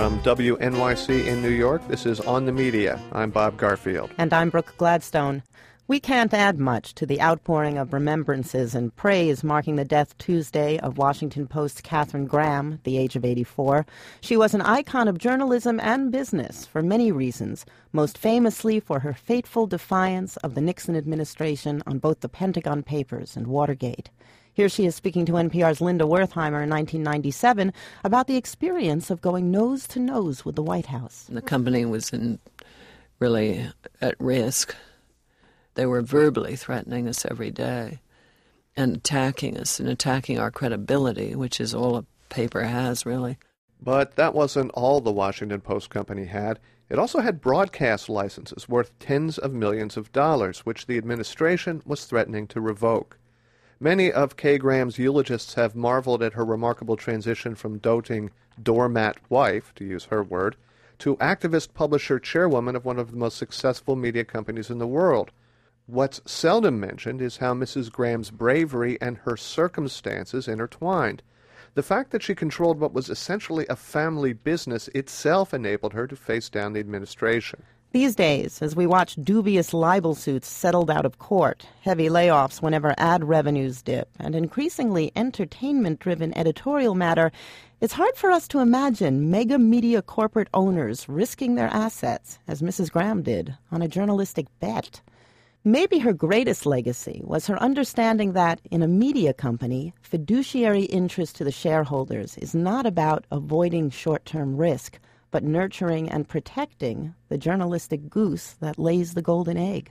From WNYC in New York, this is On the Media. I'm Bob Garfield. And I'm Brooke Gladstone. We can't add much to the outpouring of remembrances and praise marking the death Tuesday of Washington Post's Katharine Graham, at the age of 84. She was an icon of journalism and business for many reasons, most famously for her fateful defiance of the Nixon administration on both the Pentagon Papers and Watergate. Here she is speaking to NPR's Linda Wertheimer in 1997 about the experience of going nose-to-nose with the White House. The company was really at risk. They were verbally threatening us every day and attacking us and attacking our credibility, which is all a paper has, really. But that wasn't all the Washington Post company had. It also had broadcast licenses worth tens of millions of dollars, which the administration was threatening to revoke. Many of Kay Graham's eulogists have marveled at her remarkable transition from doting doormat wife, to use her word, to activist publisher chairwoman of one of the most successful media companies in the world. What's seldom mentioned is how Mrs. Graham's bravery and her circumstances intertwined. The fact that she controlled what was essentially a family business itself enabled her to face down the administration. These days, as we watch dubious libel suits settled out of court, heavy layoffs whenever ad revenues dip, and increasingly entertainment-driven editorial matter, it's hard for us to imagine mega media corporate owners risking their assets, as Mrs. Graham did, on a journalistic bet. Maybe her greatest legacy was her understanding that, in a media company, fiduciary interest to the shareholders is not about avoiding short-term risk, but nurturing and protecting the journalistic goose that lays the golden egg.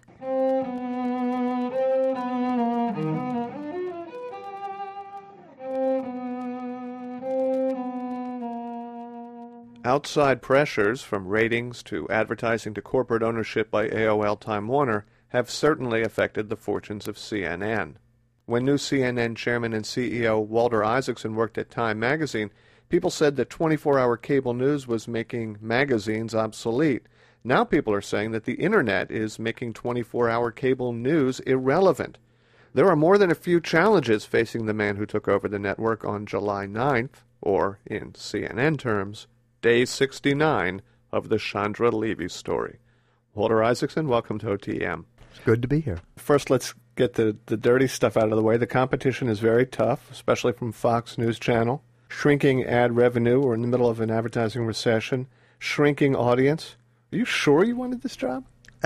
Outside pressures, from ratings to advertising to corporate ownership by AOL Time Warner, have certainly affected the fortunes of CNN. When new CNN chairman and CEO Walter Isaacson worked at Time magazine, people said that 24-hour cable news was making magazines obsolete. Now people are saying that the Internet is making 24-hour cable news irrelevant. There are more than a few challenges facing the man who took over the network on July 9th, or, in CNN terms, Day 69 of the Chandra Levy story. Walter Isaacson, welcome to OTM. It's good to be here. First, let's get the dirty stuff out of the way. The competition is very tough, especially from Fox News Channel. Shrinking ad revenue. We're in the middle of an advertising recession. Shrinking audience. Are you sure you wanted this job?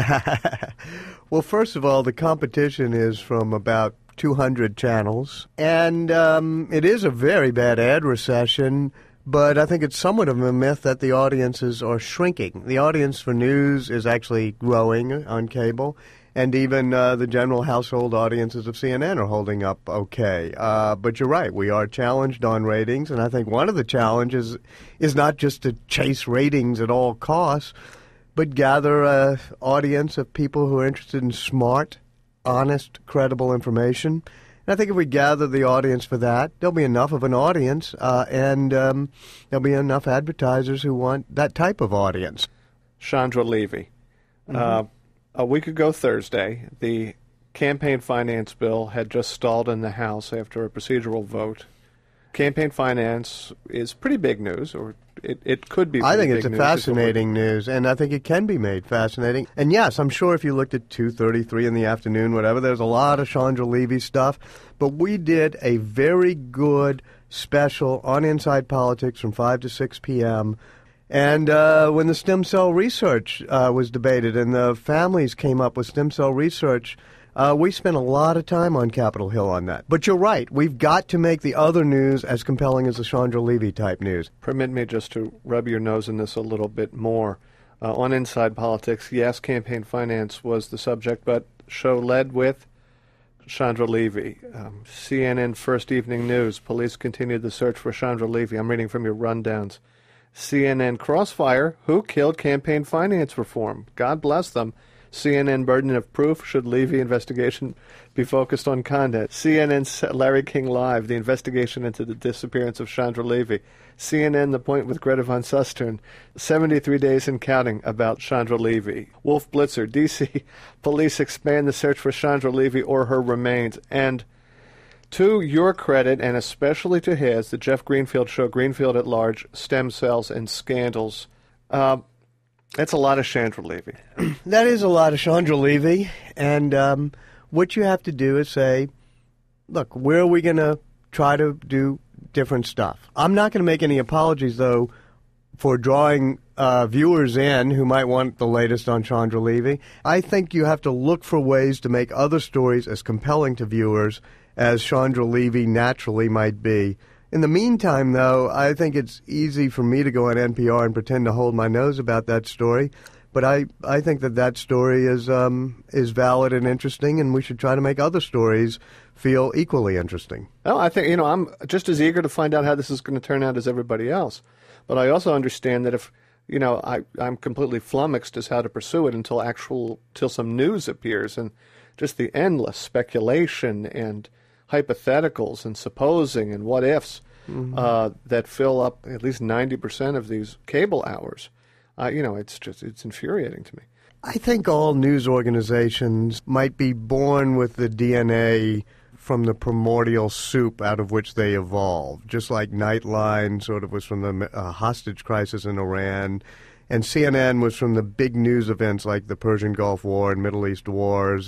Well, first of all, the competition is from about 200 channels. And it is a very bad ad recession, but I think it's somewhat of a myth that the audiences are shrinking. The audience for news is actually growing on cable. And even the general household audiences of CNN are holding up okay. But you're right, we are challenged on ratings, and I think one of the challenges is not just to chase ratings at all costs, but gather an audience of people who are interested in smart, honest, credible information. And I think if we gather the audience for that, there'll be enough of an audience, and there'll be enough advertisers who want that type of audience. Chandra Levy. Mm-hmm. A week ago Thursday, the campaign finance bill had just stalled in the House after a procedural vote. Campaign finance is pretty big news, or it could be. I think it's a fascinating news, and I think it can be made fascinating. And yes, I'm sure if you looked at 2:33 in the afternoon, whatever, there's a lot of Chandra Levy stuff. But we did a very good special on Inside Politics from 5 to 6 p.m., and when the stem cell research was debated and the families came up with stem cell research, we spent a lot of time on Capitol Hill on that. But you're right. We've got to make the other news as compelling as the Chandra Levy type news. Permit me just to rub your nose in this a little bit more. On Inside Politics, yes, campaign finance was the subject, but show led with Chandra Levy. CNN First Evening News. Police continued the search for Chandra Levy. I'm reading from your rundowns. CNN Crossfire, who killed campaign finance reform? God bless them. CNN Burden of Proof, should Levy investigation be focused on content? CNN's Larry King Live, the investigation into the disappearance of Chandra Levy. CNN The Point with Greta Van Susteren, 73 days and counting about Chandra Levy. Wolf Blitzer, D.C. Police expand the search for Chandra Levy or her remains. And To your credit, and especially to his, the Jeff Greenfield Show, Greenfield at Large, Stem Cells and Scandals. That's a lot of Chandra Levy. That is a lot of Chandra Levy. And what you have to do is say, look, where are we going to try to do different stuff? I'm not going to make any apologies, though, for drawing viewers in who might want the latest on Chandra Levy. I think you have to look for ways to make other stories as compelling to viewers as Chandra Levy naturally might be. In the meantime, though, I think it's easy for me to go on NPR and pretend to hold my nose about that story. But I think that story is valid and interesting, and we should try to make other stories feel equally interesting. Well, I think, I'm just as eager to find out how this is going to turn out as everybody else. But I also understand that if, I'm completely flummoxed as how to pursue it until some news appears, and just the endless speculation and hypotheticals and supposing and what ifs that fill up at least 90% of these cable hours. It's infuriating to me. I think all news organizations might be born with the DNA from the primordial soup out of which they evolved, just like Nightline sort of was from the hostage crisis in Iran, and CNN was from the big news events like the Persian Gulf War and Middle East wars.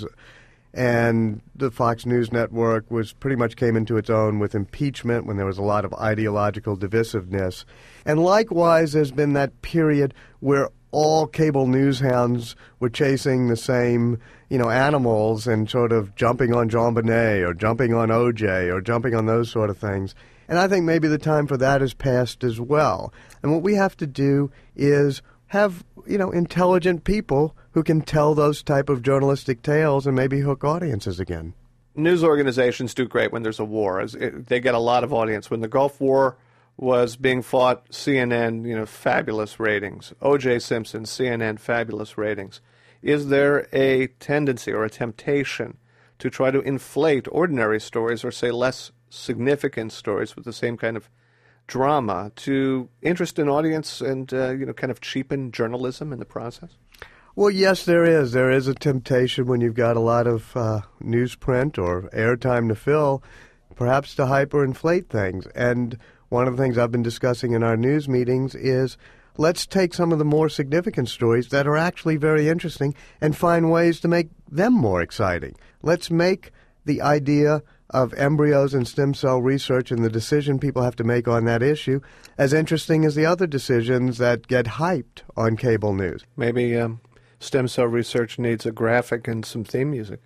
And the Fox News Network pretty much came into its own with impeachment when there was a lot of ideological divisiveness. And likewise, there's been that period where all cable news hounds were chasing the same, animals and sort of jumping on JonBenet or jumping on OJ or jumping on those sort of things. And I think maybe the time for that has passed as well. And what we have to do is have, intelligent people who can tell those type of journalistic tales and maybe hook audiences again. News organizations do great when there's a war. They get a lot of audience. When the Gulf War was being fought, CNN, fabulous ratings. O.J. Simpson, CNN, fabulous ratings. Is there a tendency or a temptation to try to inflate ordinary stories or, say, less significant stories with the same kind of drama to interest an audience and, kind of cheapen journalism in the process? Well, yes, there is. There is a temptation when you've got a lot of newsprint or airtime to fill, perhaps to hyperinflate things. And one of the things I've been discussing in our news meetings is let's take some of the more significant stories that are actually very interesting and find ways to make them more exciting. Let's make the idea of embryos and stem cell research and the decision people have to make on that issue as interesting as the other decisions that get hyped on cable news. Maybe stem cell research needs a graphic and some theme music.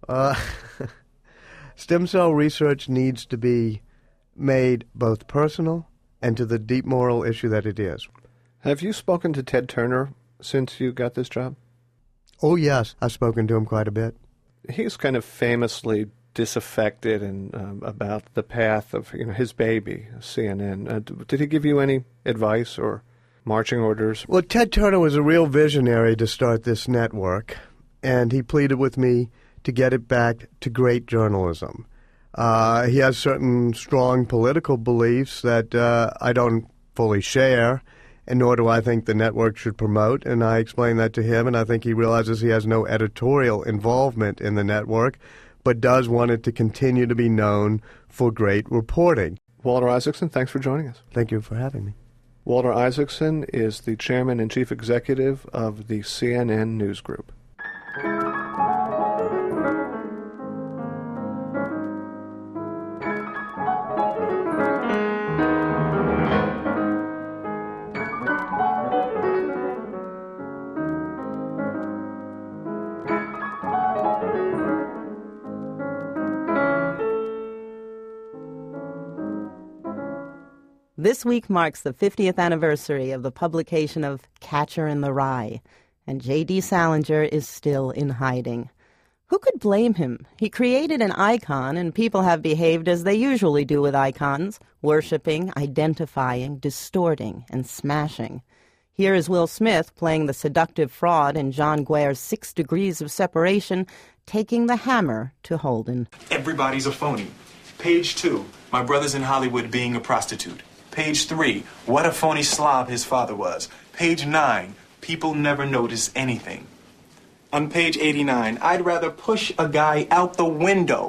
Stem cell research needs to be made both personal and to the deep moral issue that it is. Have you spoken to Ted Turner since you got this job? Oh, yes. I've spoken to him quite a bit. He's kind of famously disaffected and about the path of his baby, CNN. Did he give you any advice or marching orders? Well, Ted Turner was a real visionary to start this network, and he pleaded with me to get it back to great journalism. He has certain strong political beliefs that I don't fully share, and nor do I think the network should promote, and I explained that to him, and I think he realizes he has no editorial involvement in the network, but does want it to continue to be known for great reporting. Walter Isaacson, thanks for joining us. Thank you for having me. Walter Isaacson is the chairman and chief executive of the CNN News Group. This week marks the 50th anniversary of the publication of Catcher in the Rye, and J.D. Salinger is still in hiding. Who could blame him? He created an icon, and people have behaved as they usually do with icons, worshipping, identifying, distorting, and smashing. Here is Will Smith playing the seductive fraud in John Guare's 6 Degrees of Separation, taking the hammer to Holden. Everybody's a phony. Page 2, my brother's in Hollywood being a prostitute. Page 3, what a phony slob his father was. Page 9, people never notice anything. On page 89, I'd rather push a guy out the window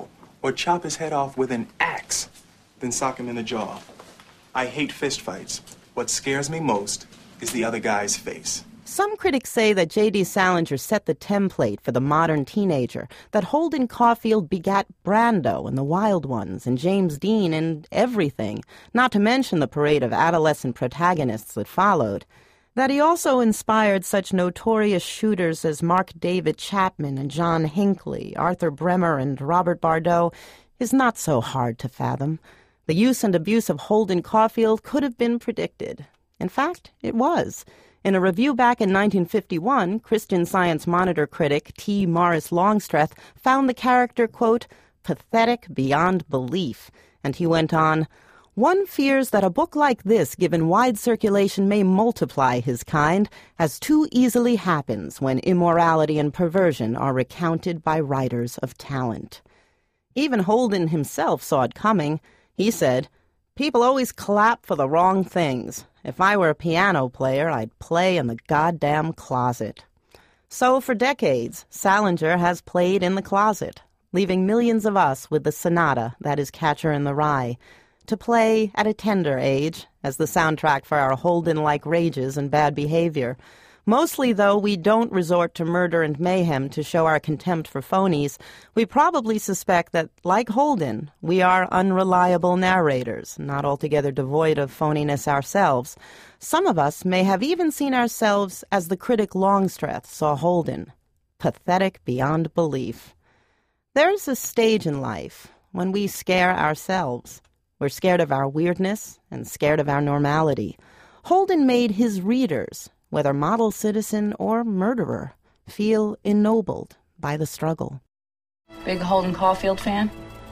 or chop his head off with an axe than sock him in the jaw. I hate fist fights. What scares me most is the other guy's face. Some critics say that J.D. Salinger set the template for the modern teenager, that Holden Caulfield begat Brando and the Wild Ones and James Dean and everything, not to mention the parade of adolescent protagonists that followed. That he also inspired such notorious shooters as Mark David Chapman and John Hinckley, Arthur Bremer and Robert Bardot is not so hard to fathom. The use and abuse of Holden Caulfield could have been predicted. In fact, it was. In a review back in 1951, Christian Science Monitor critic T. Morris Longstreth found the character, quote, pathetic beyond belief. And he went on, one fears that a book like this, given wide circulation, may multiply his kind, as too easily happens when immorality and perversion are recounted by writers of talent. Even Holden himself saw it coming. He said, people always clap for the wrong things. If I were a piano player, I'd play in the goddamn closet. So for decades, Salinger has played in the closet, leaving millions of us with the sonata that is Catcher in the Rye, to play at a tender age as the soundtrack for our Holden-like rages and bad behavior. Mostly, though, we don't resort to murder and mayhem to show our contempt for phonies. We probably suspect that, like Holden, we are unreliable narrators, not altogether devoid of phoniness ourselves. Some of us may have even seen ourselves as the critic Longstreth saw Holden, pathetic beyond belief. There's a stage in life when we scare ourselves. We're scared of our weirdness and scared of our normality. Holden made his readers, whether model citizen or murderer, feel ennobled by the struggle. Big Holden Caulfield fan?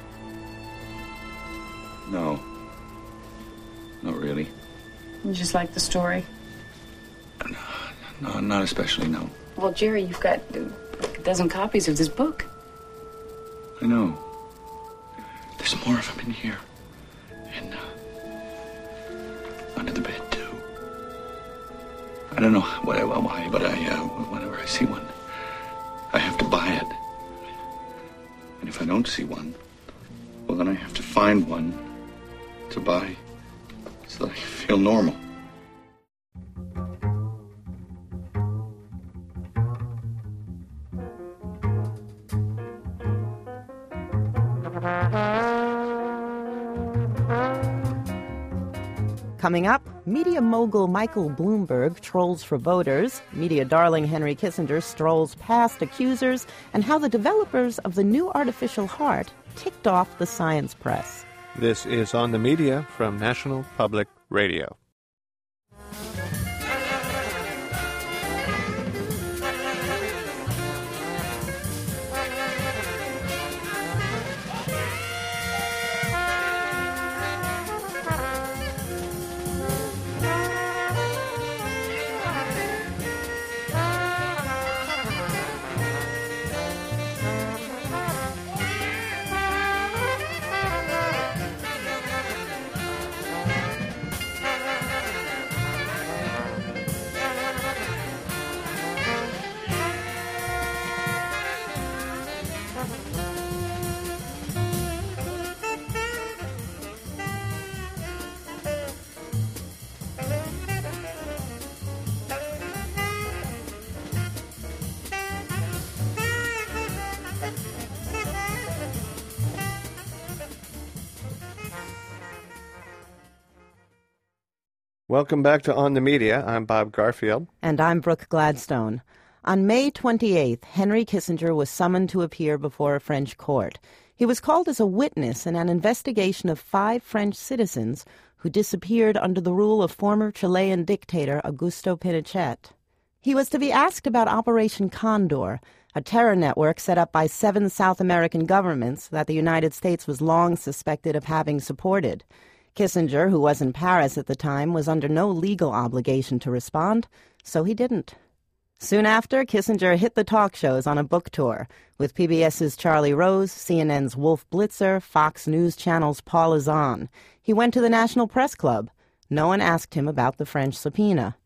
No. Not really. You just like the story? No, not especially, no. Well, Jerry, you've got a dozen copies of this book. I know. There's more of them in here. And, under the bed, too. I don't know why, but whenever I see one, I have to buy it. And if I don't see one, well, then I have to find one to buy so that I feel normal. Coming up, media mogul Michael Bloomberg trolls for voters, media darling Henry Kissinger strolls past accusers, and how the developers of the new artificial heart ticked off the science press. This is On the Media from National Public Radio. Welcome back to On the Media. I'm Bob Garfield. And I'm Brooke Gladstone. On May 28th, Henry Kissinger was summoned to appear before a French court. He was called as a witness in an investigation of 5 French citizens who disappeared under the rule of former Chilean dictator Augusto Pinochet. He was to be asked about Operation Condor, a terror network set up by 7 South American governments that the United States was long suspected of having supported. Kissinger, who was in Paris at the time, was under no legal obligation to respond, so he didn't. Soon after, Kissinger hit the talk shows on a book tour, with PBS's Charlie Rose, CNN's Wolf Blitzer, Fox News Channel's Paul Azan. He went to the National Press Club. No one asked him about the French subpoena.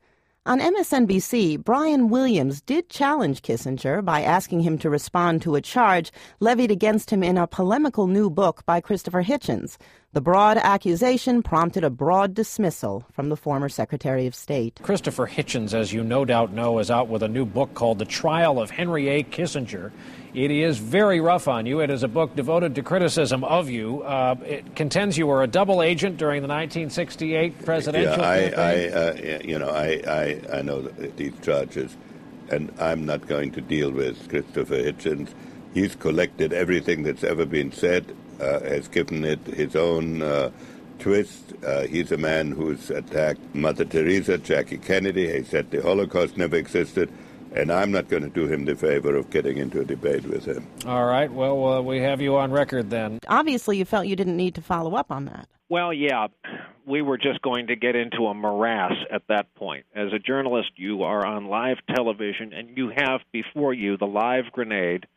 On MSNBC, Brian Williams did challenge Kissinger by asking him to respond to a charge levied against him in a polemical new book by Christopher Hitchens. The broad accusation prompted a broad dismissal from the former Secretary of State. Christopher Hitchens, as you no doubt know, is out with a new book called The Trial of Henry A. Kissinger. It is very rough on you. It is a book devoted to criticism of you. It contends you were a double agent during the 1968 presidential campaign. I know these charges, and I'm not going to deal with Christopher Hitchens. He's collected everything that's ever been said, has given it his own twist. He's a man who's attacked Mother Teresa, Jackie Kennedy. He said the Holocaust never existed. And I'm not going to do him the favor of getting into a debate with him. All right. Well, we have you on record then. Obviously, you felt you didn't need to follow up on that. Well, yeah. We were just going to get into a morass at that point. As a journalist, you are on live television, and you have before you the live grenade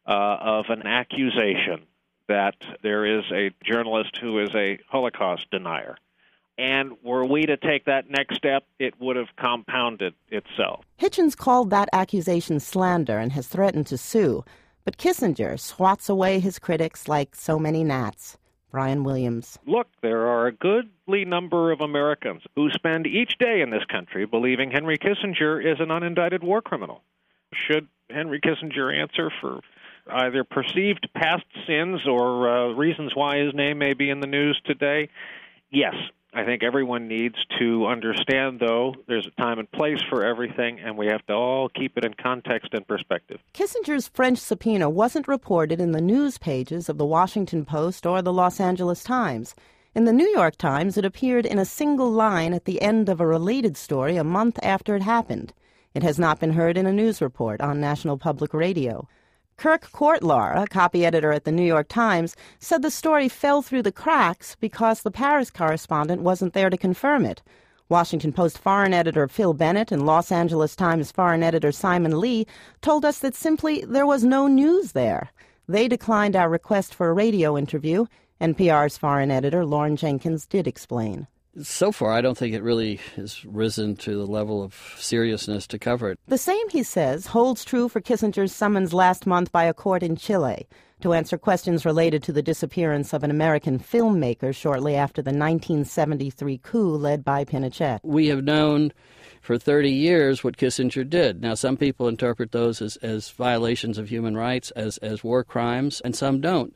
of an accusation that there is a journalist who is a Holocaust denier. And were we to take that next step, it would have compounded itself. Hitchens called that accusation slander and has threatened to sue. But Kissinger swats away his critics like so many gnats. Brian Williams. Look, there are a goodly number of Americans who spend each day in this country believing Henry Kissinger is an unindicted war criminal. Should Henry Kissinger answer for either perceived past sins or reasons why his name may be in the news today? Yes. I think everyone needs to understand, though, there's a time and place for everything, and we have to all keep it in context and perspective. Kissinger's French subpoena wasn't reported in the news pages of the Washington Post or the Los Angeles Times. In the New York Times, it appeared in a single line at the end of a related story a month after it happened. It has not been heard in a news report on National Public Radio. Kirk Courtlar, a copy editor at the New York Times, said the story fell through the cracks because the Paris correspondent wasn't there to confirm it. Washington Post foreign editor Phil Bennett and Los Angeles Times foreign editor Simon Lee told us that simply there was no news there. They declined our request for a radio interview. NPR's foreign editor Lauren Jenkins did explain. So far, I don't think it really has risen to the level of seriousness to cover it. The same, he says, holds true for Kissinger's summons last month by a court in Chile to answer questions related to the disappearance of an American filmmaker shortly after the 1973 coup led by Pinochet. We have known for 30 years what Kissinger did. Now, some people interpret those as violations of human rights, as war crimes, and some don't.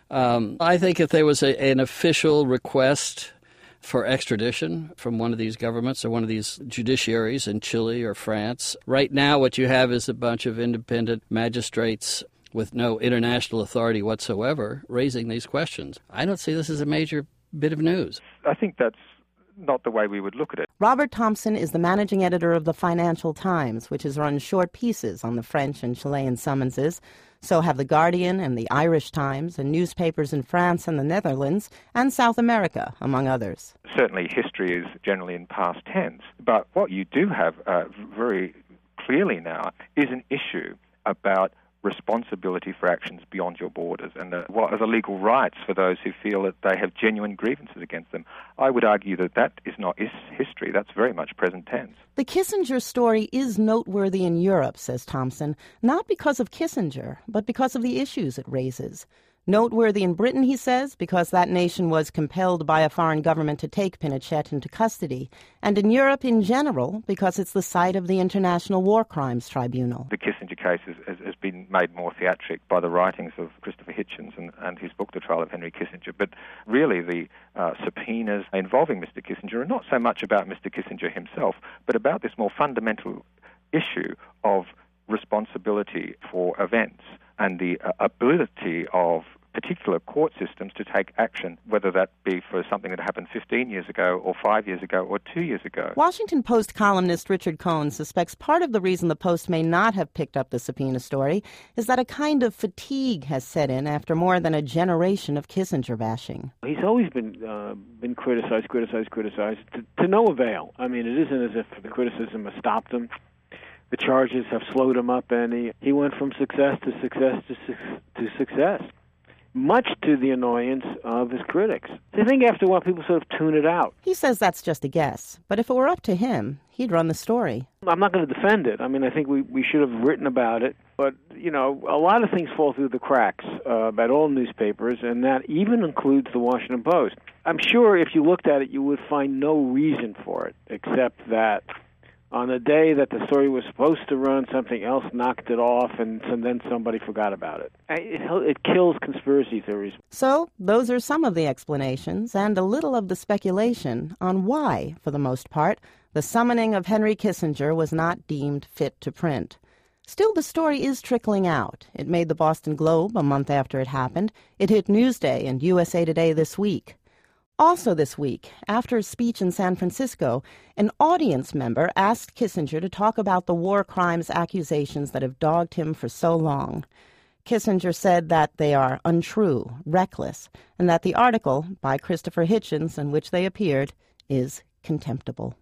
I think if there was an official request for extradition from one of these governments or one of these judiciaries in Chile or France. Right now what you have is a bunch of independent magistrates with no international authority whatsoever raising these questions. I don't see this as a major bit of news. I think that's not the way we would look at it. Robert Thompson is the managing editor of the Financial Times, which has run short pieces on the French and Chilean summonses. So have The Guardian and the Irish Times and newspapers in France and the Netherlands and South America, among others. Certainly history is generally in past tense, but what you do have very clearly now is an issue about responsibility for actions beyond your borders and what are the legal rights for those who feel that they have genuine grievances against them. I would argue that that is not history. That's very much present tense. The Kissinger story is noteworthy in Europe, says Thompson, not because of Kissinger, but because of the issues it raises. Noteworthy in Britain, he says, because that nation was compelled by a foreign government to take Pinochet into custody, and in Europe in general, because it's the site of the International War Crimes Tribunal. The Kissinger case has been made more theatric by the writings of Christopher Hitchens and his book, The Trial of Henry Kissinger. But really the subpoenas involving Mr. Kissinger are not so much about Mr. Kissinger himself, but about this more fundamental issue of responsibility for events and the ability of particular court systems to take action, whether that be for something that happened 15 years ago or 5 years ago or 2 years ago. Washington Post columnist Richard Cohen suspects part of the reason the Post may not have picked up the subpoena story is that a kind of fatigue has set in after more than a generation of Kissinger bashing. He's always been criticized to no avail. I mean, it isn't as if the criticism has stopped him. The charges have slowed him up, and he went from success to success to success. much to the annoyance of his critics. I think after a while people sort of tune it out. He says that's just a guess, but if it were up to him, he'd run the story. I'm not going to defend it. I mean, I think we should have written about it. But, a lot of things fall through the cracks about all newspapers, and that even includes the Washington Post. I'm sure if you looked at it, you would find no reason for it, except that on the day that the story was supposed to run, something else knocked it off, and then somebody forgot about it. It kills conspiracy theories. So those are some of the explanations and a little of the speculation on why, for the most part, the summoning of Henry Kissinger was not deemed fit to print. Still, the story is trickling out. It made the Boston Globe a month after it happened. It hit Newsday and USA Today this week. Also this week, after a speech in San Francisco, an audience member asked Kissinger to talk about the war crimes accusations that have dogged him for so long. Kissinger said that they are untrue, reckless, and that the article by Christopher Hitchens in which they appeared is contemptible.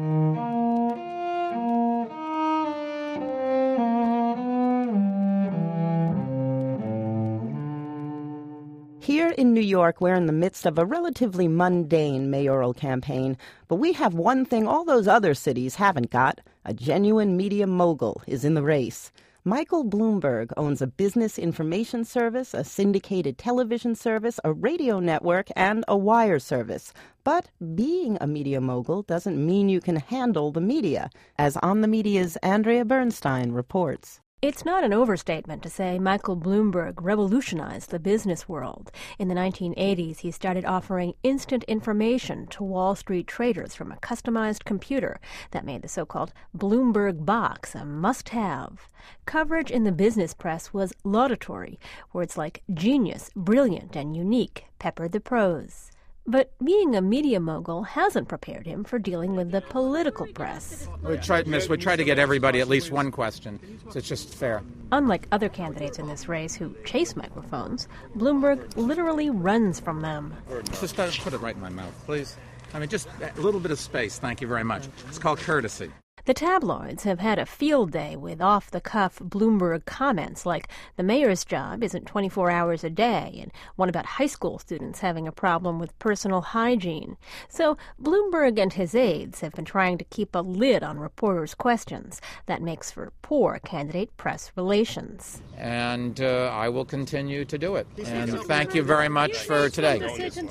Here in New York, we're in the midst of a relatively mundane mayoral campaign, but we have one thing all those other cities haven't got. A genuine media mogul is in the race. Michael Bloomberg owns a business information service, a syndicated television service, a radio network, and a wire service. But being a media mogul doesn't mean you can handle the media, as On the Media's Andrea Bernstein reports. It's not an overstatement to say Michael Bloomberg revolutionized the business world. In the 1980s, he started offering instant information to Wall Street traders from a customized computer that made the so-called Bloomberg box a must-have. Coverage in the business press was laudatory. Words like genius, brilliant, and unique peppered the prose. But being a media mogul hasn't prepared him for dealing with the political press. We try to get everybody at least one question, so it's just fair. Unlike other candidates in this race who chase microphones, Bloomberg literally runs from them. Just put it right in my mouth, please. I mean, just a little bit of space, thank you very much. It's called courtesy. The tabloids have had a field day with off-the-cuff Bloomberg comments like the mayor's job isn't 24 hours a day and one about high school students having a problem with personal hygiene. So Bloomberg and his aides have been trying to keep a lid on reporters' questions. That makes for poor candidate press relations. And I will continue to do it. And thank you very much for today.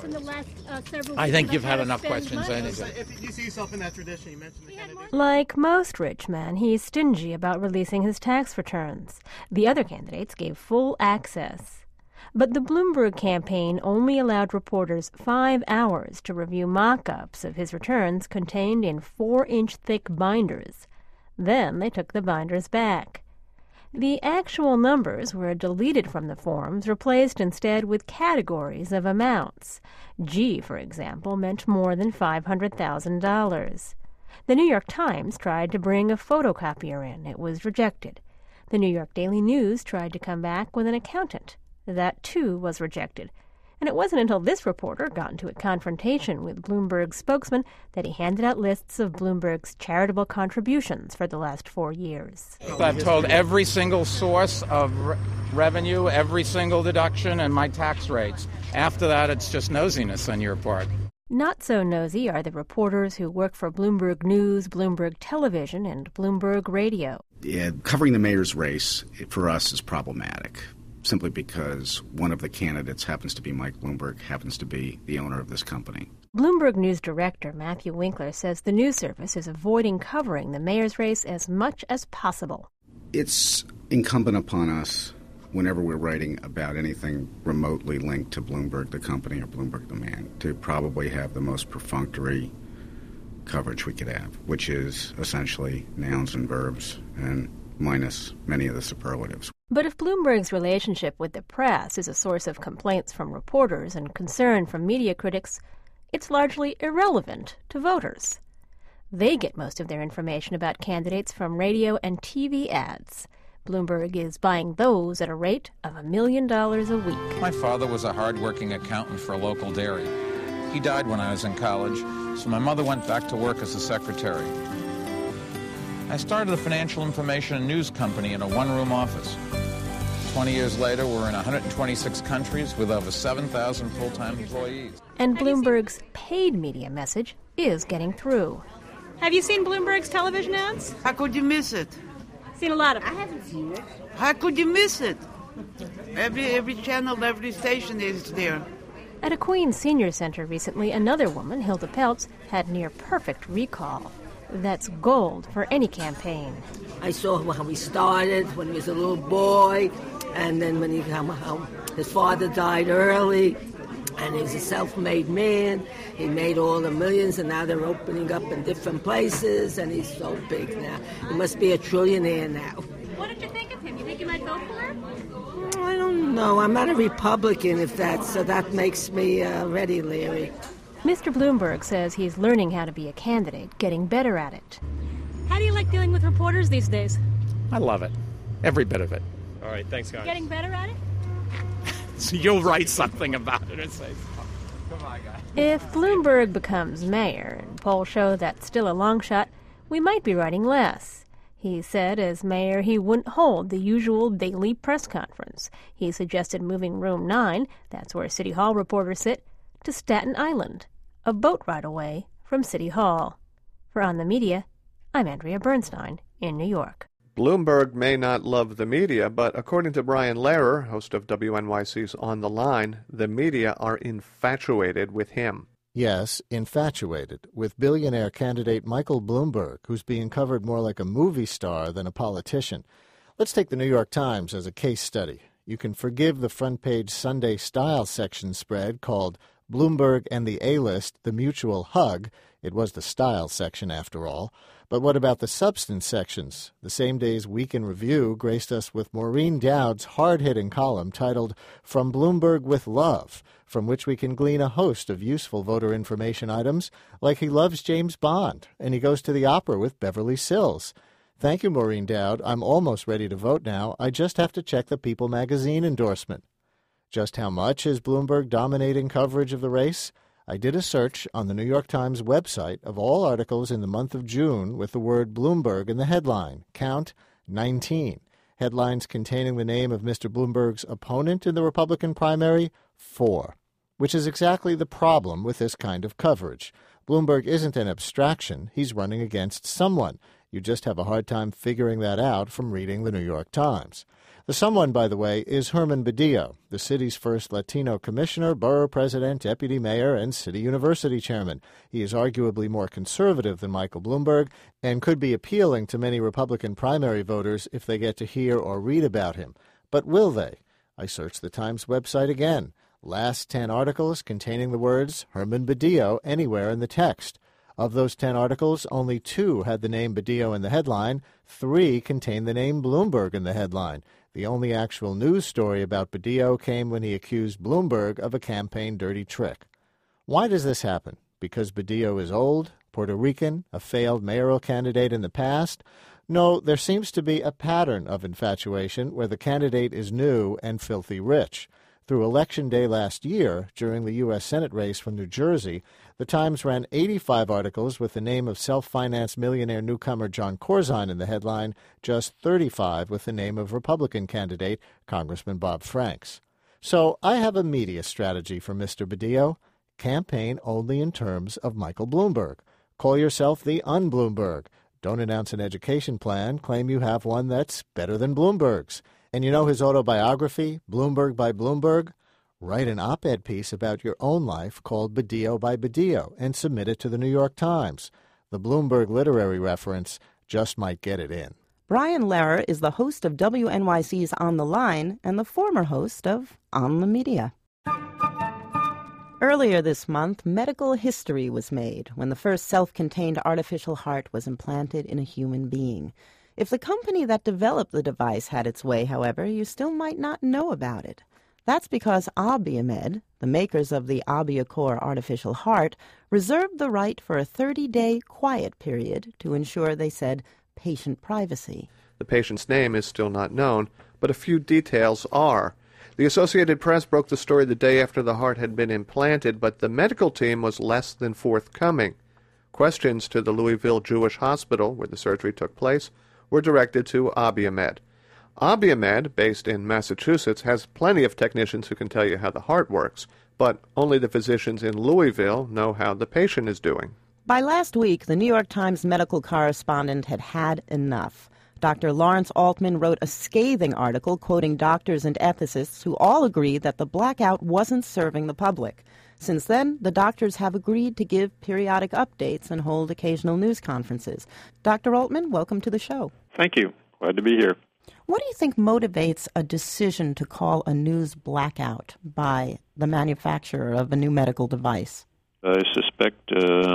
I think you've had enough questions. If you see yourself in that tradition, you mentioned Like most rich men, he's stingy about releasing his tax returns. The other candidates gave full access. But the Bloomberg campaign only allowed reporters 5 hours to review mock-ups of his returns contained in 4-inch thick binders. Then they took the binders back. The actual numbers were deleted from the forms, replaced instead with categories of amounts. G, for example, meant more than $500,000. The New York Times tried to bring a photocopier in. It was rejected. The New York Daily News tried to come back with an accountant. That, too, was rejected. And it wasn't until this reporter got into a confrontation with Bloomberg's spokesman that he handed out lists of Bloomberg's charitable contributions for the last 4 years. I've told every single source of revenue, every single deduction, and my tax rates. After that, it's just nosiness on your part. Not so nosy are the reporters who work for Bloomberg News, Bloomberg Television, and Bloomberg Radio. Yeah, covering the mayor's race, for us, is problematic, simply because one of the candidates happens to be Mike Bloomberg, happens to be the owner of this company. Bloomberg News Director Matthew Winkler says the news service is avoiding covering the mayor's race as much as possible. It's incumbent upon us, whenever we're writing about anything remotely linked to Bloomberg the company or Bloomberg the man, to probably have the most perfunctory coverage we could have, which is essentially nouns and verbs and minus many of the superlatives. But if Bloomberg's relationship with the press is a source of complaints from reporters and concern from media critics, it's largely irrelevant to voters. They get most of their information about candidates from radio and TV ads. Bloomberg is buying those at a rate of $1 million a week. My father was a hard-working accountant for a local dairy. He died when I was in college, so my mother went back to work as a secretary. I started a financial information and news company in a one-room office. 20 years later, we're in 126 countries with over 7,000 full-time employees. And Bloomberg's paid media message is getting through. Have you seen Bloomberg's television ads? How could you miss it? Seen a lot of them. I haven't seen it. How could you miss it? Every channel, every station is there. At a Queens senior center recently, another woman, Hilda Peltz, had near-perfect recall. That's gold for any campaign. I saw how he started when he was a little boy, and then when how his father died early, and he's a self-made man. He made all the millions, and now they're opening up in different places, and he's so big now. He must be a trillionaire now. What did you think of him? You think you might vote for him? I don't know. I'm not a Republican, so that makes me ready, Larry. Mr. Bloomberg says he's learning how to be a candidate, getting better at it. How do you like dealing with reporters these days? I love it. Every bit of it. All right, thanks, guys. Getting better at it? So you'll write something about it and say, come on, guys. If Bloomberg becomes mayor, and polls show that's still a long shot, we might be writing less. He said as mayor he wouldn't hold the usual daily press conference. He suggested moving Room 9, that's where City Hall reporters sit, to Staten Island, a boat ride away from City Hall. For On the Media, I'm Andrea Bernstein in New York. Bloomberg may not love the media, but according to Brian Lehrer, host of WNYC's On the Line, the media are infatuated with him. Yes, infatuated with billionaire candidate Michael Bloomberg, who's being covered more like a movie star than a politician. Let's take the New York Times as a case study. You can forgive the front-page Sunday Style section spread called Bloomberg and the A-List, the Mutual Hug. It was the style section, after all. But what about the substance sections? The same day's Week in Review graced us with Maureen Dowd's hard-hitting column titled From Bloomberg with Love, from which we can glean a host of useful voter information items, like he loves James Bond, and he goes to the opera with Beverly Sills. Thank you, Maureen Dowd. I'm almost ready to vote now. I just have to check the People magazine endorsement. Just how much is Bloomberg dominating coverage of the race? I did a search on the New York Times website of all articles in the month of June with the word Bloomberg in the headline. Count 19. Headlines containing the name of Mr. Bloomberg's opponent in the Republican primary, 4. Which is exactly the problem with this kind of coverage. Bloomberg isn't an abstraction. He's running against someone. You just have a hard time figuring that out from reading the New York Times. The someone, by the way, is Herman Badillo, the city's first Latino commissioner, borough president, deputy mayor, and city university chairman. He is arguably more conservative than Michael Bloomberg and could be appealing to many Republican primary voters if they get to hear or read about him. But will they? I searched the Times website again. Last 10 articles containing the words Herman Badillo anywhere in the text. Of those 10 articles, only 2 had the name Badillo in the headline. 3 contained the name Bloomberg in the headline. The only actual news story about Badillo came when he accused Bloomberg of a campaign dirty trick. Why does this happen? Because Badillo is old, Puerto Rican, a failed mayoral candidate in the past? No, there seems to be a pattern of infatuation where the candidate is new and filthy rich. Through Election Day last year, during the U.S. Senate race from New Jersey, the Times ran 85 articles with the name of self-financed millionaire newcomer John Corzine in the headline, just 35 with the name of Republican candidate Congressman Bob Franks. So I have a media strategy for Mr. Badillo. Campaign only in terms of Michael Bloomberg. Call yourself the un-Bloomberg. Don't announce an education plan. Claim you have one that's better than Bloomberg's. And you know his autobiography, Bloomberg by Bloomberg? Write an op-ed piece about your own life called Badillo by Badillo and submit it to the New York Times. The Bloomberg literary reference just might get it in. Brian Lehrer is the host of WNYC's On the Line and the former host of On the Media. Earlier this month, medical history was made when the first self-contained artificial heart was implanted in a human being. If the company that developed the device had its way, however, you still might not know about it. That's because Abiomed, the makers of the AbioCor artificial heart, reserved the right for a 30-day quiet period to ensure, they said, patient privacy. The patient's name is still not known, but a few details are. The Associated Press broke the story the day after the heart had been implanted, but the medical team was less than forthcoming. Questions to the Louisville Jewish Hospital, where the surgery took place, were directed to Abiomed. Abiomed, based in Massachusetts, has plenty of technicians who can tell you how the heart works, but only the physicians in Louisville know how the patient is doing. By last week, the New York Times medical correspondent had had enough. Dr. Lawrence Altman wrote a scathing article quoting doctors and ethicists who all agreed that the blackout wasn't serving the public. Since then, the doctors have agreed to give periodic updates and hold occasional news conferences. Dr. Altman, welcome to the show. Thank you. Glad to be here. What do you think motivates a decision to call a news blackout by the manufacturer of a new medical device? I suspect,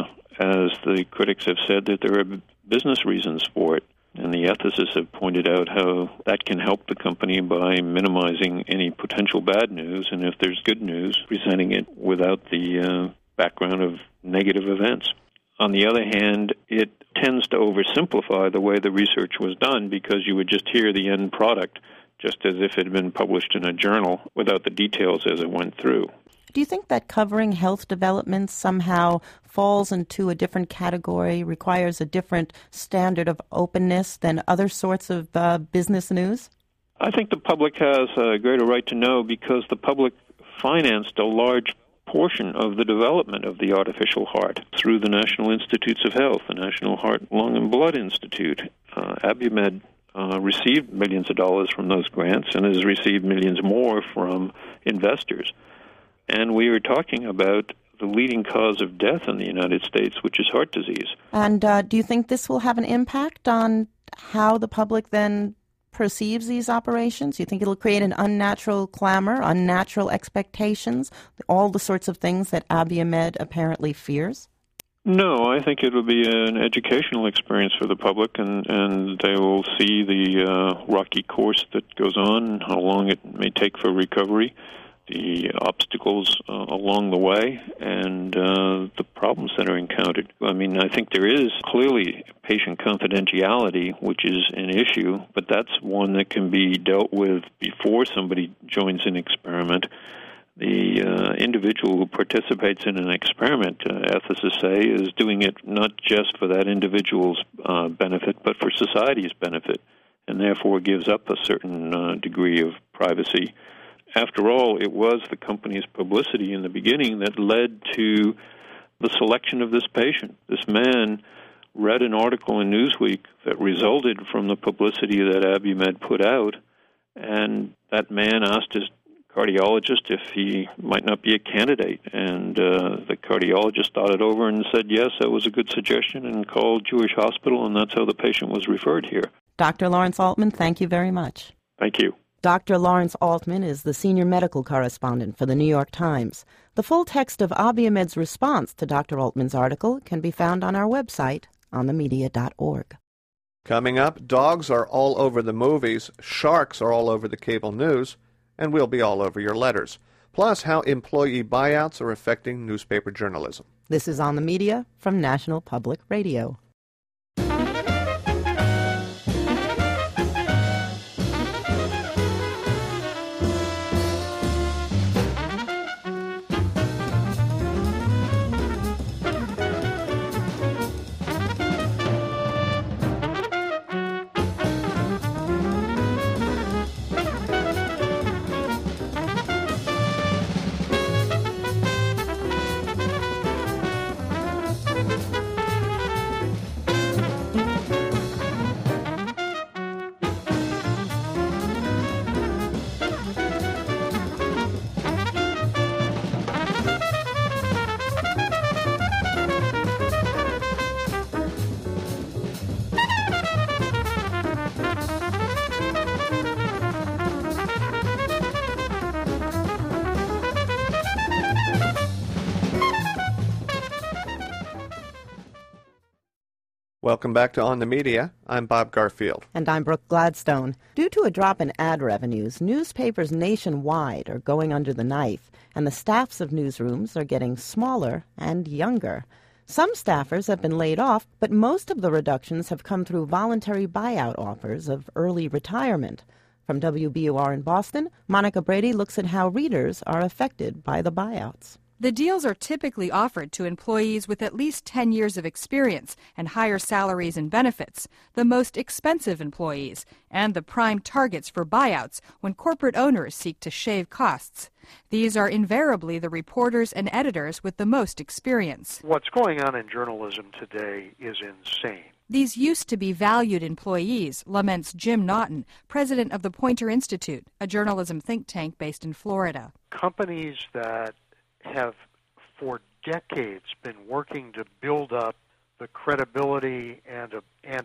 as the critics have said, that there are business reasons for it. And the ethicists have pointed out how that can help the company by minimizing any potential bad news, and if there's good news, presenting it without the background of negative events. On the other hand, it tends to oversimplify the way the research was done because you would just hear the end product just as if it had been published in a journal without the details as it went through. Do you think that covering health developments somehow falls into a different category, requires a different standard of openness than other sorts of business news? I think the public has a greater right to know because the public financed a large portion of the development of the artificial heart through the National Institutes of Health, the National Heart, Lung, and Blood Institute. Abiomed received millions of dollars from those grants and has received millions more from investors. And we are talking about the leading cause of death in the United States, which is heart disease. And do you think this will have an impact on how the public then perceives these operations? Do you think it'll create an unnatural clamor, unnatural expectations, all the sorts of things that Abiomed apparently fears? No, I think it will be an educational experience for the public, and they will see the rocky course that goes on, how long it may take for recovery, the obstacles along the way, and the problems that are encountered. I mean, I think there is clearly patient confidentiality, which is an issue, but that's one that can be dealt with before somebody joins an experiment. The individual who participates in an experiment, ethicists say, is doing it not just for that individual's benefit, but for society's benefit, and therefore gives up a certain degree of privacy. After all, it was the company's publicity in the beginning that led to the selection of this patient. This man read an article in Newsweek that resulted from the publicity that Abiomed put out, and that man asked his cardiologist if he might not be a candidate, and the cardiologist thought it over and said, yes, that was a good suggestion, and called Jewish Hospital, and that's how the patient was referred here. Dr. Lawrence Altman, thank you very much. Thank you. Dr. Lawrence Altman is the senior medical correspondent for the New York Times. The full text of Abiomed's response to Dr. Altman's article can be found on our website, onthemedia.org. Coming up, dogs are all over the movies, sharks are all over the cable news, and we'll be all over your letters. Plus, how employee buyouts are affecting newspaper journalism. This is On the Media from National Public Radio. Welcome back to On the Media. I'm Bob Garfield. And I'm Brooke Gladstone. Due to a drop in ad revenues, newspapers nationwide are going under the knife, and the staffs of newsrooms are getting smaller and younger. Some staffers have been laid off, but most of the reductions have come through voluntary buyout offers of early retirement. From WBUR in Boston, Monica Brady looks at how readers are affected by the buyouts. The deals are typically offered to employees with at least 10 years of experience and higher salaries and benefits, the most expensive employees, and the prime targets for buyouts when corporate owners seek to shave costs. These are invariably the reporters and editors with the most experience. What's going on in journalism today is insane. These used to be valued employees, laments Jim Naughton, president of the Poynter Institute, a journalism think tank based in Florida. Companies that have for decades been working to build up the credibility and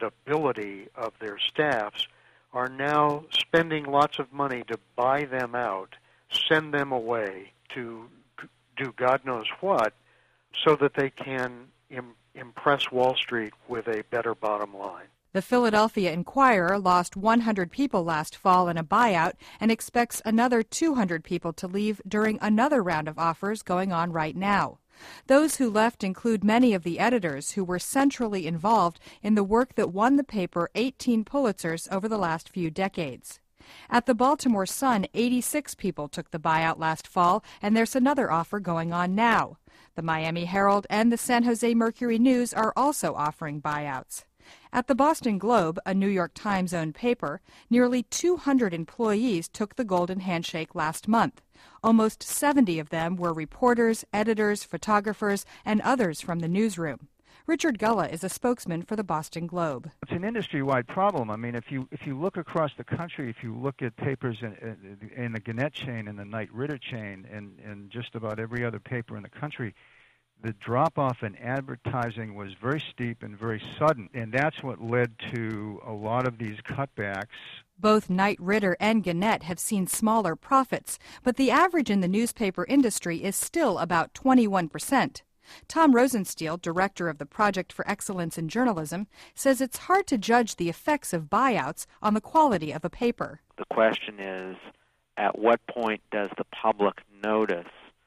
ability of their staffs are now spending lots of money to buy them out, send them away to do God knows what, so that they can impress Wall Street with a better bottom line. The Philadelphia Inquirer lost 100 people last fall in a buyout and expects another 200 people to leave during another round of offers going on right now. Those who left include many of the editors who were centrally involved in the work that won the paper 18 Pulitzers over the last few decades. At the Baltimore Sun, 86 people took the buyout last fall, and there's another offer going on now. The Miami Herald and the San Jose Mercury News are also offering buyouts. At the Boston Globe, a New York Times-owned paper, nearly 200 employees took the golden handshake last month. Almost 70 of them were reporters, editors, photographers, and others from the newsroom. Richard Gulla is a spokesman for the Boston Globe. It's an industry-wide problem. I mean, if you look across the country, if you look at papers in the Gannett chain and the Knight Ridder chain and just about every other paper in the country, the drop-off in advertising was very steep and very sudden, and that's what led to a lot of these cutbacks. Both Knight Ridder and Gannett have seen smaller profits, but the average in the newspaper industry is still about 21%. Tom Rosenstiel, director of the Project for Excellence in Journalism, says it's hard to judge the effects of buyouts on the quality of a paper. The question is, at what point does the public notice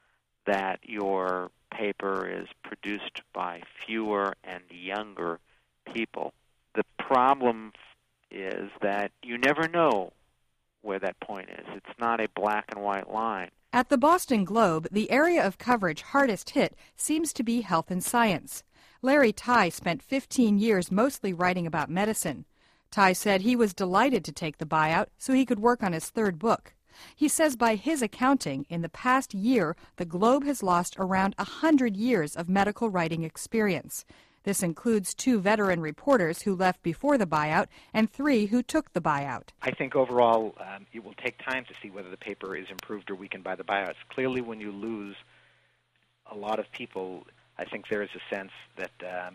that your paper is produced by fewer and younger people? The problem is that you never know where that point is. It's not a black and white line. At the Boston Globe, the area of coverage hardest hit seems to be health and science. Larry Tye spent 15 years mostly writing about medicine. Tye said he was delighted to take the buyout so he could work on his third book. He says by his accounting, in the past year, the Globe has lost around 100 years of medical writing experience. This includes 2 veteran reporters who left before the buyout and 3 who took the buyout. I think overall it will take time to see whether the paper is improved or weakened by the buyouts. Clearly, when you lose a lot of people, I think there is a sense that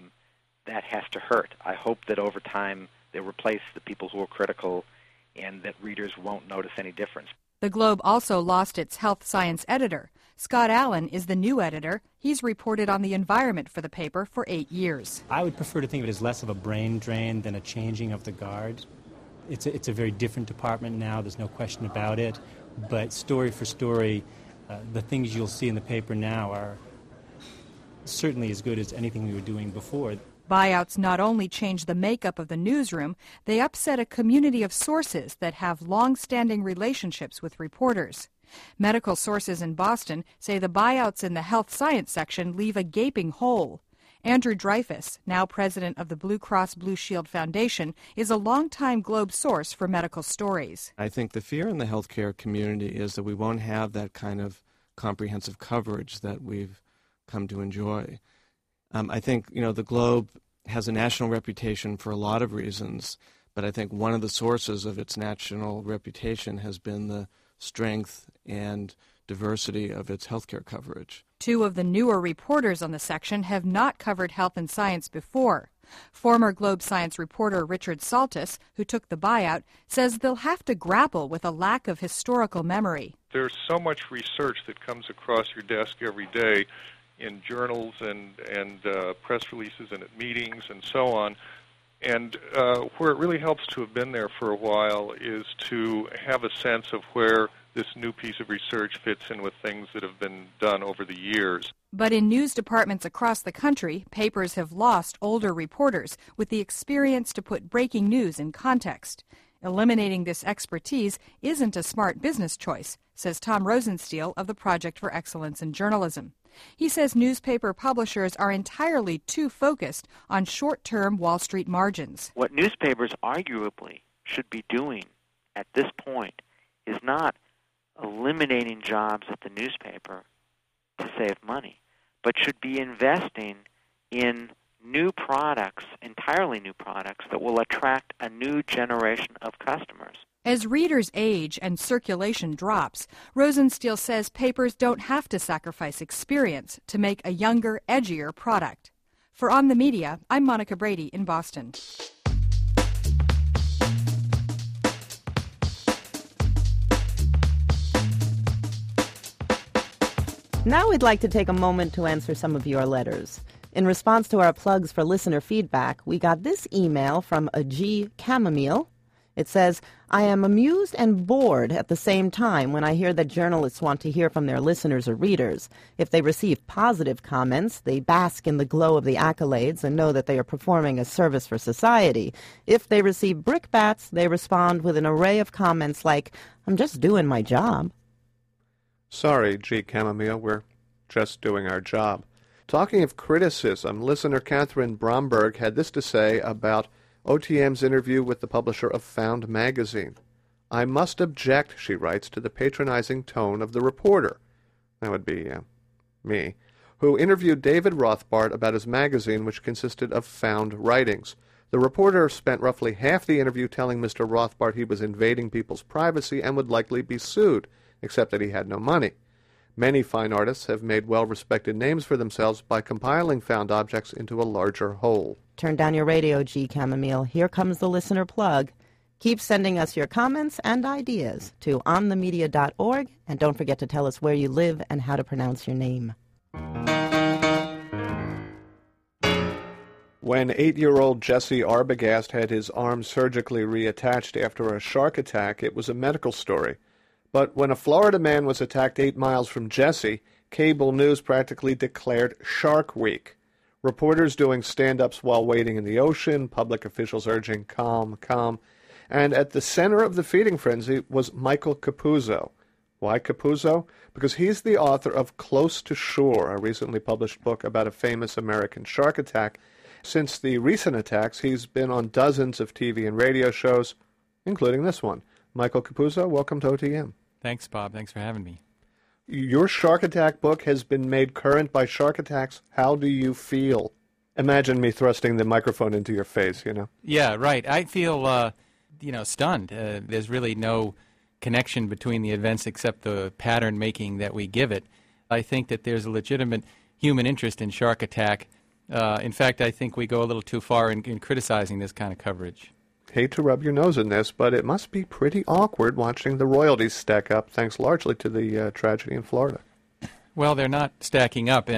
that has to hurt. I hope that over time they replace the people who are critical and that readers won't notice any difference. The Globe also lost its health science editor. Scott Allen is the new editor. He's reported on the environment for the paper for 8 years. I would prefer to think of it as less of a brain drain than a changing of the guard. It's a very different department now, there's no question about it. But story for story, the things you'll see in the paper now are certainly as good as anything we were doing before. Buyouts not only change the makeup of the newsroom, they upset a community of sources that have long-standing relationships with reporters. Medical sources in Boston say the buyouts in the health science section leave a gaping hole. Andrew Dreyfus, now president of the Blue Cross Blue Shield Foundation, is a longtime Globe source for medical stories. I think the fear in the healthcare community is that we won't have that kind of comprehensive coverage that we've come to enjoy. I think, the Globe has a national reputation for a lot of reasons, but I think one of the sources of its national reputation has been the strength and diversity of its healthcare coverage. 2 of the newer reporters on the section have not covered health and science before. Former Globe Science reporter Richard Saltis, who took the buyout, says they'll have to grapple with a lack of historical memory. There's so much research that comes across your desk every day in journals and press releases and at meetings and so on. And where it really helps to have been there for a while is to have a sense of where this new piece of research fits in with things that have been done over the years. But in news departments across the country, papers have lost older reporters with the experience to put breaking news in context. Eliminating this expertise isn't a smart business choice, says Tom Rosenstiel of the Project for Excellence in Journalism. He says newspaper publishers are entirely too focused on short-term Wall Street margins. What newspapers arguably should be doing at this point is not eliminating jobs at the newspaper to save money, but should be investing in new products, entirely new products, that will attract a new generation of customers. As readers age and circulation drops, Rosenstiel says papers don't have to sacrifice experience to make a younger, edgier product. For On the Media, I'm Monica Brady in Boston. Now we'd like to take a moment to answer some of your letters. In response to our plugs for listener feedback, we got this email from a G. Chamomile. It says, I am amused and bored at the same time when I hear that journalists want to hear from their listeners or readers. If they receive positive comments, they bask in the glow of the accolades and know that they are performing a service for society. If they receive brickbats, they respond with an array of comments like, I'm just doing my job. Sorry, G. Chamomile, we're just doing our job. Talking of criticism, listener Catherine Bromberg had this to say about OTM's interview with the publisher of Found magazine. I must object, she writes, to the patronizing tone of the reporter, that would be me, who interviewed David Rothbard about his magazine, which consisted of found writings. The reporter spent roughly half the interview telling Mr. Rothbard he was invading people's privacy and would likely be sued, except that he had no money. Many fine artists have made well-respected names for themselves by compiling found objects into a larger whole. Turn down your radio, G. Chamomile. Here comes the listener plug. Keep sending us your comments and ideas to onthemedia.org, and don't forget to tell us where you live and how to pronounce your name. When 8-year-old Jesse Arbogast had his arm surgically reattached after a shark attack, it was a medical story. But when a Florida man was attacked 8 miles from Jesse, cable news practically declared Shark Week. Reporters doing stand-ups while waiting in the ocean, public officials urging calm, calm. And at the center of the feeding frenzy was Michael Capuzzo. Why Capuzzo? Because he's the author of Close to Shore, a recently published book about a famous American shark attack. Since the recent attacks, he's been on dozens of TV and radio shows, including this one. Michael Capuzzo, welcome to OTM. Thanks, Bob. Thanks for having me. Your shark attack book has been made current by shark attacks. How do you feel? Imagine me thrusting the microphone into your face, you know. Yeah, right. I feel, stunned. There's really no connection between the events except the pattern making that we give it. I think that there's a legitimate human interest in shark attack. In fact, I think we go a little too far in criticizing this kind of coverage. Hate to rub your nose in this, but it must be pretty awkward watching the royalties stack up, thanks largely to the tragedy in Florida. Well, they're not stacking up,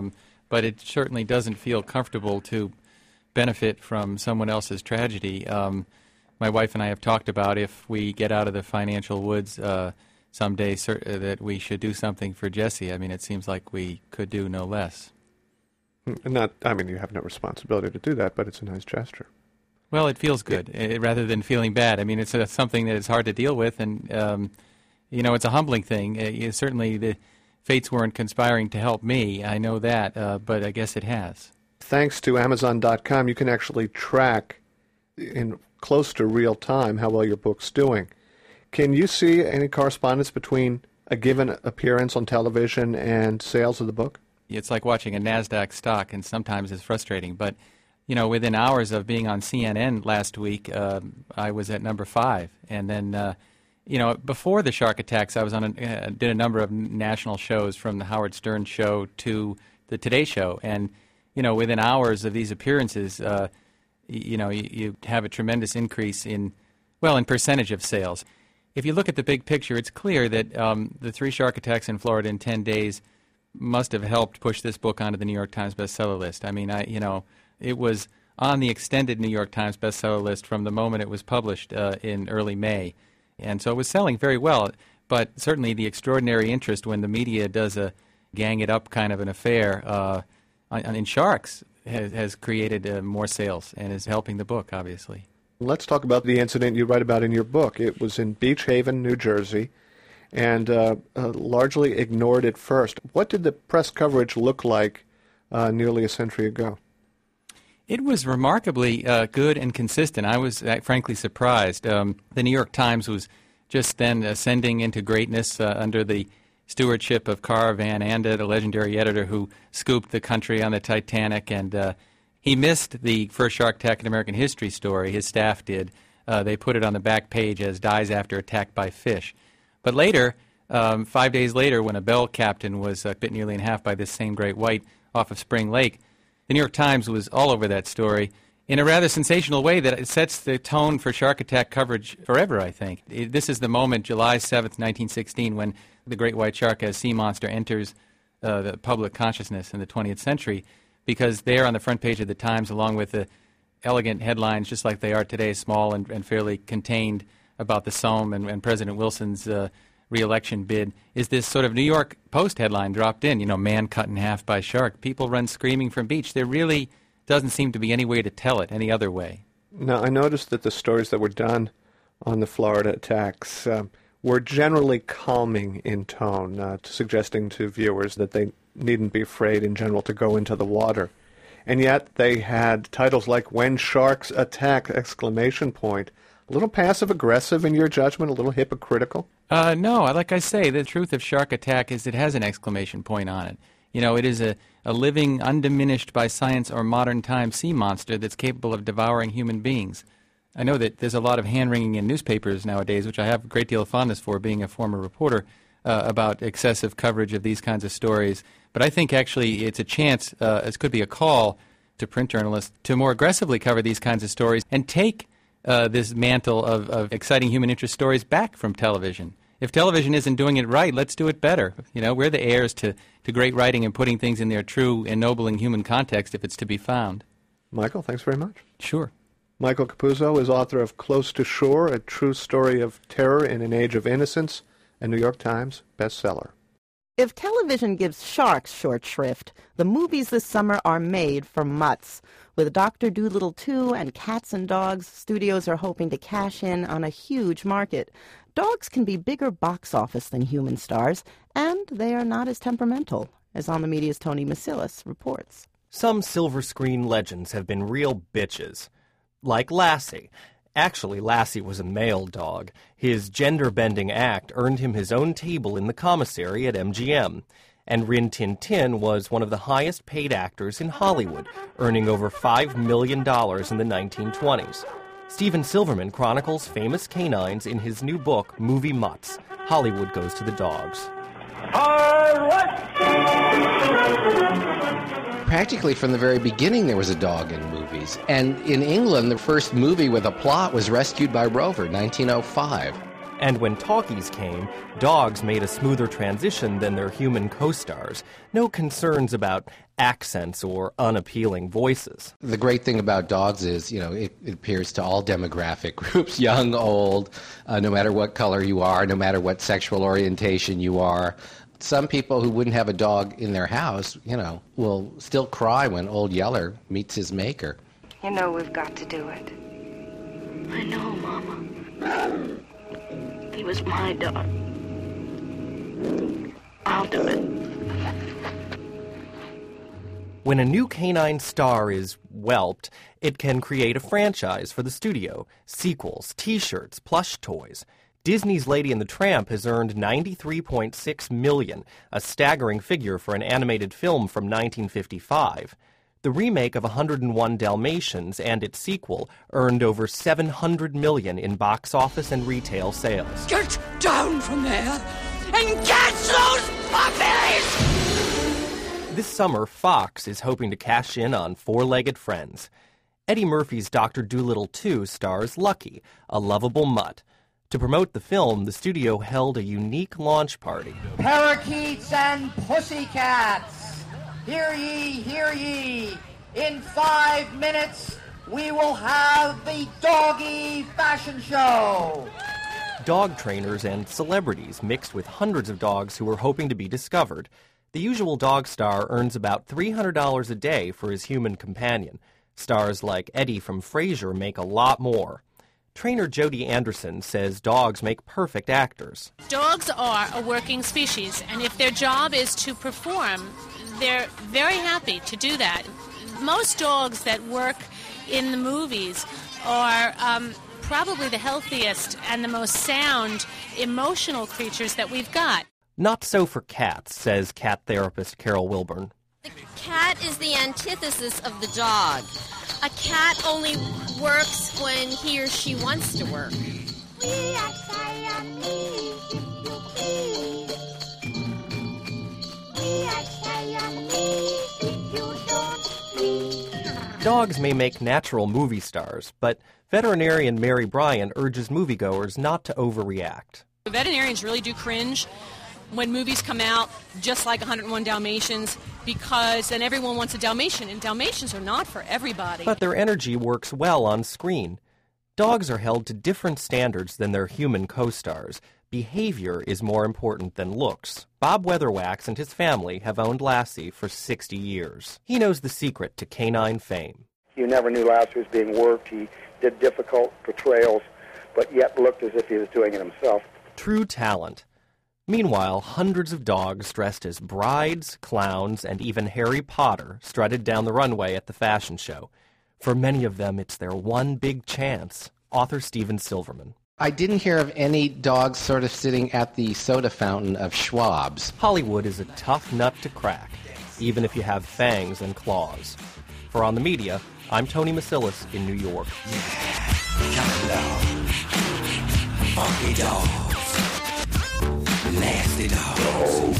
but it certainly doesn't feel comfortable to benefit from someone else's tragedy. My wife and I have talked about if we get out of the financial woods someday that we should do something for Jesse. I mean, it seems like we could do no less. You have no responsibility to do that, but it's a nice gesture. Well, it feels good rather than feeling bad. I mean, it's something that is hard to deal with, and, it's a humbling thing. Certainly the fates weren't conspiring to help me. I know that, but I guess it has. Thanks to Amazon.com, you can actually track in close to real time how well your book's doing. Can you see any correspondence between a given appearance on television and sales of the book? It's like watching a NASDAQ stock, and sometimes it's frustrating, but within hours of being on CNN last week, I was at number 5. And then, before the shark attacks, I was did a number of national shows, from the Howard Stern show to the Today Show. And, within hours of these appearances, you have a tremendous increase in percentage of sales. If you look at the big picture, it's clear that the 3 shark attacks in Florida in 10 days must have helped push this book onto the New York Times bestseller list. I mean, it was on the extended New York Times bestseller list from the moment it was published in early May. And so it was selling very well. But certainly the extraordinary interest when the media does a gang it up kind of an affair in sharks has created more sales and is helping the book, obviously. Let's talk about the incident you write about in your book. It was in Beach Haven, New Jersey. and largely ignored it first. What did the press coverage look like nearly a century ago? It was remarkably good and consistent. I was frankly surprised. The New York Times was just then ascending into greatness under the stewardship of Carl Van Anda, the legendary editor who scooped the country on the Titanic, and he missed the first shark attack in American history story. His staff did. They put it on the back page as dies after attack by fish. But later, 5 days later, when a bell captain was bit nearly in half by this same great white off of Spring Lake, the New York Times was all over that story in a rather sensational way that it sets the tone for shark attack coverage forever, I think. This is the moment, July 7th, 1916, when the great white shark as sea monster enters the public consciousness in the 20th century, because there on the front page of the Times, along with the elegant headlines, just like they are today, small and fairly contained, about the Somme and President Wilson's re-election bid, is this sort of New York Post headline dropped in, man cut in half by shark. People run screaming from beach. There really doesn't seem to be any way to tell it any other way. Now, I noticed that the stories that were done on the Florida attacks were generally calming in tone, suggesting to viewers that they needn't be afraid in general to go into the water. And yet they had titles like When Sharks Attack! A little passive-aggressive in your judgment, a little hypocritical? No, like I say, the truth of Shark Attack is it has an exclamation point on it. It is a living, undiminished by science or modern time sea monster that's capable of devouring human beings. I know that there's a lot of hand-wringing in newspapers nowadays, which I have a great deal of fondness for, being a former reporter, about excessive coverage of these kinds of stories. But I think actually it's a chance, it could be a call to print journalists to more aggressively cover these kinds of stories and take this mantle of exciting human interest stories back from television. If television isn't doing it right, let's do it better. We're the heirs to great writing and putting things in their true, ennobling human context if it's to be found. Michael, thanks very much. Sure. Michael Capuzzo is author of Close to Shore, a true story of terror in an age of innocence, a New York Times bestseller. If television gives sharks short shrift, the movies this summer are made for mutts. With Dr. Dolittle 2 and Cats and Dogs, studios are hoping to cash in on a huge market. Dogs can be bigger box office than human stars, and they are not as temperamental, as On the Media's Tony Masilis reports. Some silver screen legends have been real bitches. Like Lassie. Actually, Lassie was a male dog. His gender-bending act earned him his own table in the commissary at MGM. And Rin Tin Tin was one of the highest-paid actors in Hollywood, earning over $5 million in the 1920s. Steven Silverman chronicles famous canines in his new book, Movie Mutts. Hollywood Goes to the Dogs. Practically from the very beginning there was a dog in movies. And in England, the first movie with a plot was Rescued by Rover, 1905. And when talkies came, dogs made a smoother transition than their human co-stars. No concerns about accents or unappealing voices. The great thing about dogs is, it appeals to all demographic groups, young, old, no matter what color you are, no matter what sexual orientation you are. Some people who wouldn't have a dog in their house, will still cry when Old Yeller meets his maker. We've got to do it. I know, Mama. He was my dog. I'll do it. When a new canine star is whelped, it can create a franchise for the studio. Sequels, T-shirts, plush toys. Disney's Lady and the Tramp has earned $93.6 million, a staggering figure for an animated film from 1955. The remake of 101 Dalmatians and its sequel earned over $700 million in box office and retail sales. Get down from there and catch those puppies! This summer, Fox is hoping to cash in on Four-Legged Friends. Eddie Murphy's Dr. Dolittle 2 stars Lucky, a lovable mutt. To promote the film, the studio held a unique launch party. Parakeets and pussycats, hear ye, hear ye. In 5 minutes, we will have the Doggy Fashion Show. Dog trainers and celebrities mixed with hundreds of dogs who are hoping to be discovered. The usual dog star earns about $300 a day for his human companion. Stars like Eddie from Frasier make a lot more. Trainer Jody Anderson says dogs make perfect actors. Dogs are a working species, and if their job is to perform, they're very happy to do that. Most dogs that work in the movies are probably the healthiest and the most sound, emotional creatures that we've got. Not so for cats, says cat therapist Carol Wilburn. The cat is the antithesis of the dog. A cat only works when he or she wants to work. Dogs may make natural movie stars, but veterinarian Mary Bryan urges moviegoers not to overreact. Veterinarians really do cringe when movies come out just like 101 Dalmatians, because then everyone wants a Dalmatian, and Dalmatians are not for everybody. But their energy works well on screen. Dogs are held to different standards than their human co-stars. Behavior is more important than looks. Bob Weatherwax and his family have owned Lassie for 60 years. He knows the secret to canine fame. You never knew Lassie was being worked. He did difficult portrayals, but yet looked as if he was doing it himself. True talent. Meanwhile, hundreds of dogs dressed as brides, clowns, and even Harry Potter strutted down the runway at the fashion show. For many of them, it's their one big chance. Author Steven Silverman. I didn't hear of any dogs sort of sitting at the soda fountain of Schwab's. Hollywood is a tough nut to crack, even if you have fangs and claws. For On the Media, I'm Tony Masilis in New York. Funky dogs. Nasty dogs.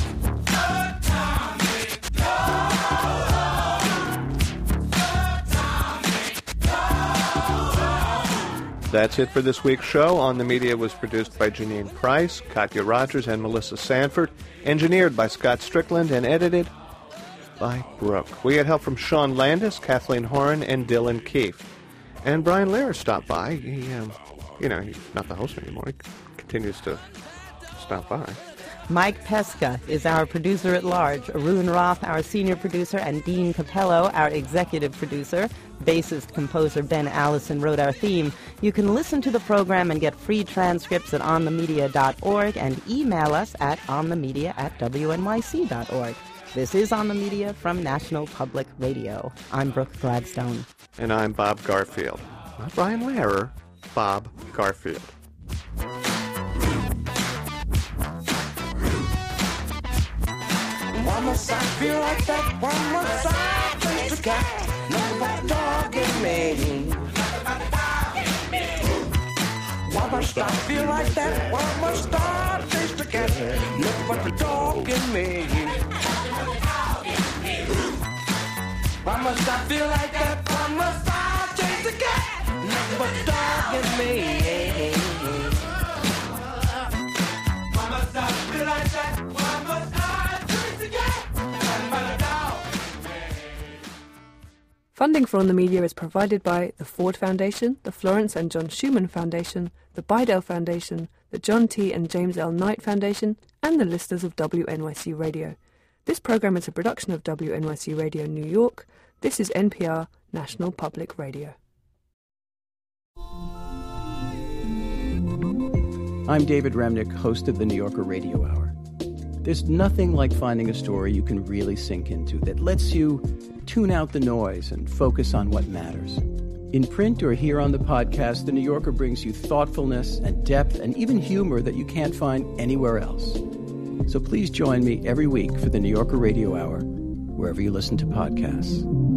That's it for this week's show. On the Media was produced by Janine Price, Katya Rogers, and Melissa Sanford. Engineered by Scott Strickland and edited by Brooke. We had help from Sean Landis, Kathleen Horan, and Dylan Keefe. And Brian Lehrer stopped by. He's not the host anymore. He continues to stop by. Mike Pesca is our producer at large. Arun Roth, our senior producer, and Dean Capello, our executive producer. Bassist composer Ben Allison wrote our theme. You can listen to the program and get free transcripts at onthemedia.org and email us at onthemedia@wnyc.org. This is On the Media from National Public Radio. I'm Brooke Gladstone. And I'm Bob Garfield. Not Brian Lehrer, Bob Garfield. Why must I feel like that? Why must I taste the cat? Nothing but the dog in me. Why must I feel like that? Why must I taste the cat? Nothing but the dog in me. Why must I feel like that? Why must I taste the cat? Nothing but the dog in me. Why must I feel like that? Why must I? Funding for On the Media is provided by the Ford Foundation, the Florence and John Schumann Foundation, the Bidell Foundation, the John T. and James L. Knight Foundation, and the listeners of WNYC Radio. This program is a production of WNYC Radio New York. This is NPR, National Public Radio. I'm David Remnick, host of the New Yorker Radio Hour. There's nothing like finding a story you can really sink into that lets you tune out the noise and focus on what matters. In print or here on the podcast, The New Yorker brings you thoughtfulness and depth and even humor that you can't find anywhere else. So please join me every week for the New Yorker Radio Hour, wherever you listen to podcasts.